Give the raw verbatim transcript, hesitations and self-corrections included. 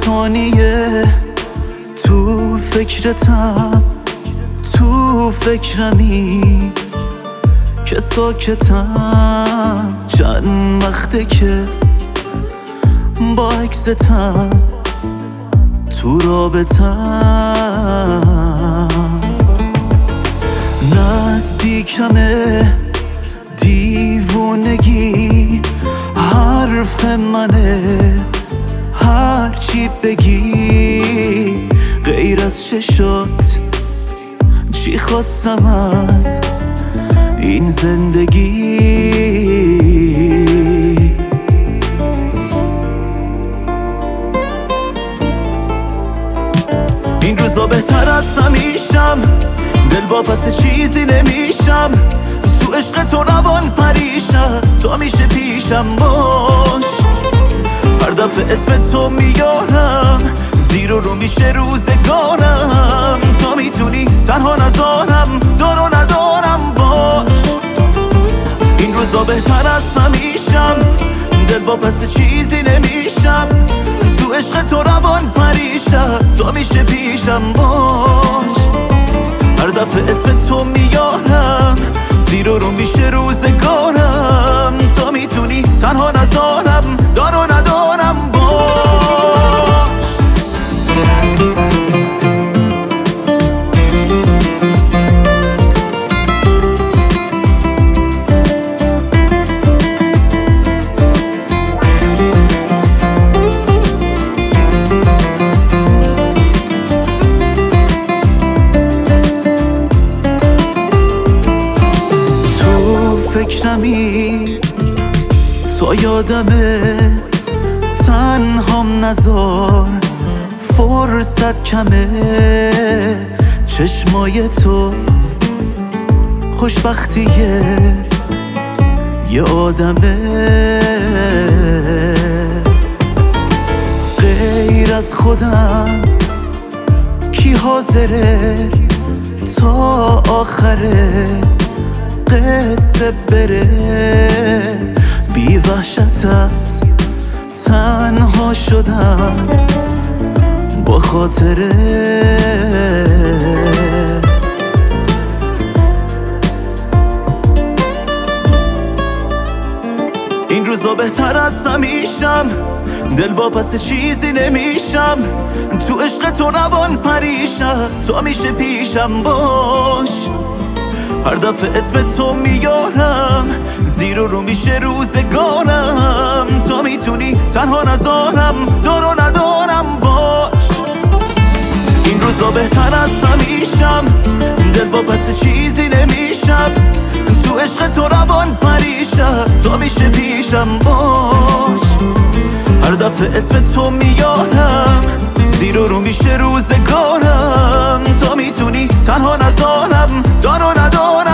ثانیه تو فکرتم، تو فکرمی که ساکتم. چند وقته که با عکستم تو رابطم. نزدیکمه دیوونگی، حرف منه هرچی بگی. غیر از چشات چی خواستم از این زندگی؟ این روزا بهتر از همیشم، دل واپس چیزی نمیشم. تو عشق تو روان پریشم، تو همیشه پیشم باش. هر دفعه اسم تو میارم، زیر و رو میشه روزگارم. تو میتونی تنها نذارم، دار و ندارم باش. این روزا بهتر از همیشم، دل واپس چیزی نمیشم. تو عشق تو روان پریشم، تو میشه پیشم باش. هر دفعه اسم تو میارم، زیر و رو میشه روزگارم. تو میتونی تنها نذارم، دار و ندارم باش. فکرمی تا یادمه، تنهام نذار، فرصت کمه. چشمای تو خوشبختیه یه آدمه. غیر از خودم کی حاضره تا آخره قصه بره؟ بی وحشت از تنها شدم با خاطره. این روزا بهتر از همیشم، دل واپس چیزی نمیشم. تو عشق تو روان پریشم، تو همیشه پیشم باش. هر دفعه اسم تو میارم، زیر و رو میشه روزگارم. تو میتونی تنها نذارم، دار و ندارم باش. این روزا بهتر از همیشم، دل واپس چیزی نمیشم. تو عشق تو روان پریشم، تو میشه پیشم باش. هر دفعه اسم تو میارم، زیر و رو میشه روزگارم. تو میتونی تنها نذارم، دار و ندارم